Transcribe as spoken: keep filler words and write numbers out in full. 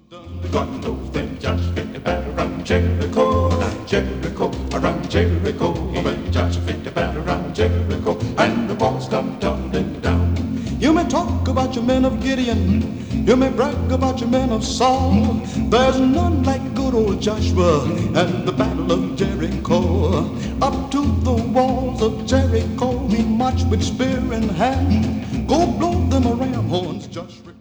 God knows then Joshua fit the battle around Jericho, around Jericho, around Jericho. When Joshua fit the battle around Jericho, and the walls come tumbling down. You may talk about your men of Gideon, you may brag about your men of Saul. There's none like good old Joshua and the battle of Jericho. Up to the walls of Jericho he marched with spear in hand. Go blow them a ram horns, Joshua.